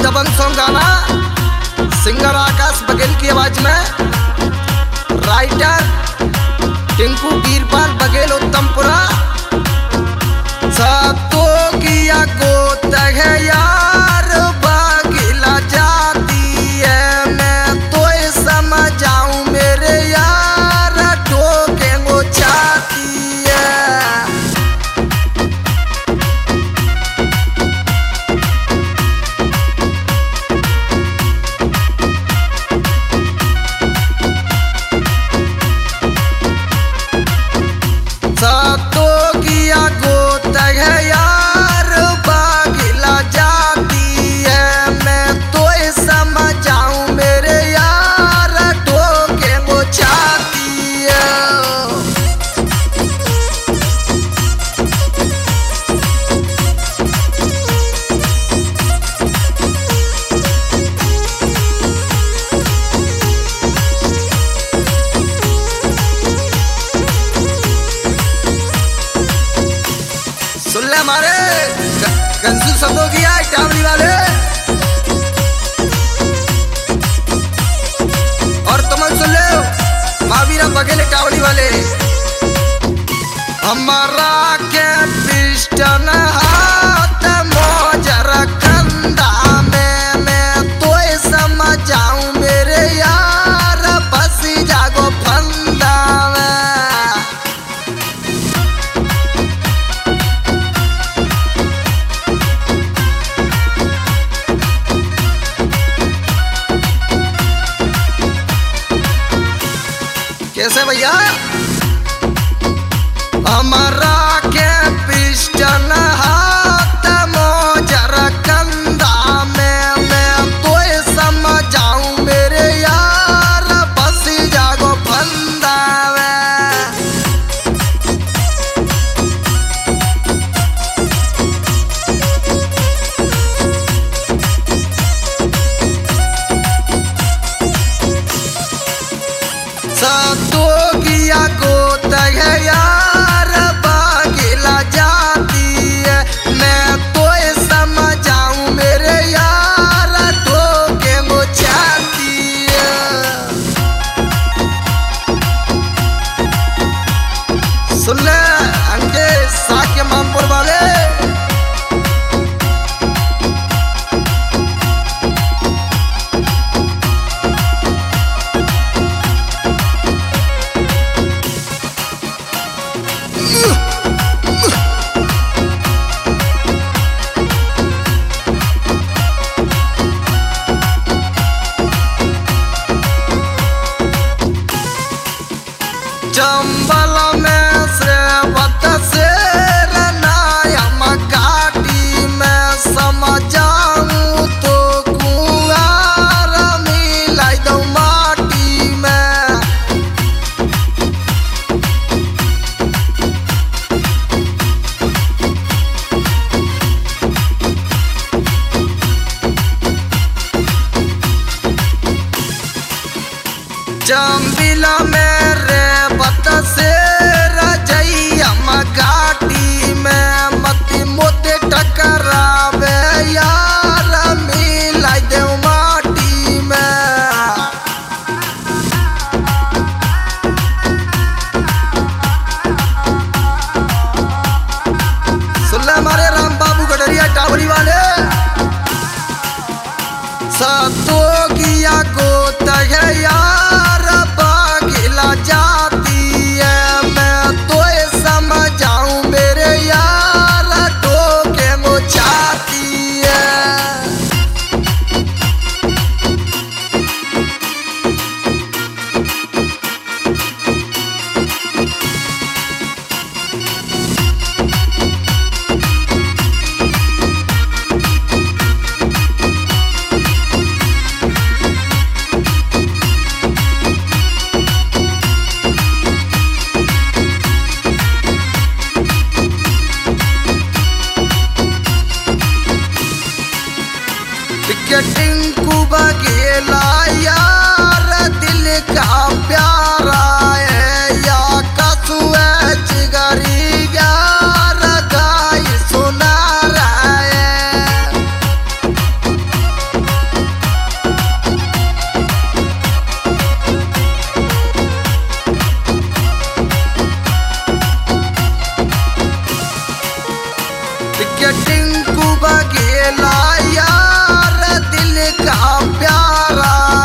दबंग सॉन्ग गाना सिंगर आकाश बघेल की आवाज में, राइटर टिंकू वीरपाल बघेल उत्तमपुरा। तो किया को तह यार बघेला जाती है, मैं तो समझाऊं मेरे यार ठोके वो चाहती है। तो किया को तह यार बघेला जाती है, मैं तो समझाऊं मेरे यार ठोके वो चाहती है। सुन ले हमारे कंजू शब्दों की आए टावली वाले, और तुम सुन ले महावीरा बघेल टावली वाले। हमारा के पिस्टन हाथ मोजर कंधा में, मैं तो समझाऊं मेरे यार बस जागो फंदा में। कैसे भैया? हमारा के पिस्टन हाथ मोजर कंधा में, मैं तो समझाऊं मेरे यार बस जागो फंदा में। तो किया को तह यार बघेला जाती है, मैं तो समझाऊं मेरे यार ठोके वो चाहती है। सुन ले अंके साके मानपुर वाले, चंबल में श्रेवत से रनायम घाटी में समझाऊं तो कुआर मिलाई दो माटी में। चंबिला में रेवत से रजैयम घाटी में, मती मोते टकरावे यार मिलाई दे माटी में। सुन ले हमारे राम बाबू गडरिया टावली वाले। तो किया को तह यार बघेला के टिंकू बघेला यार दिल का प्यारा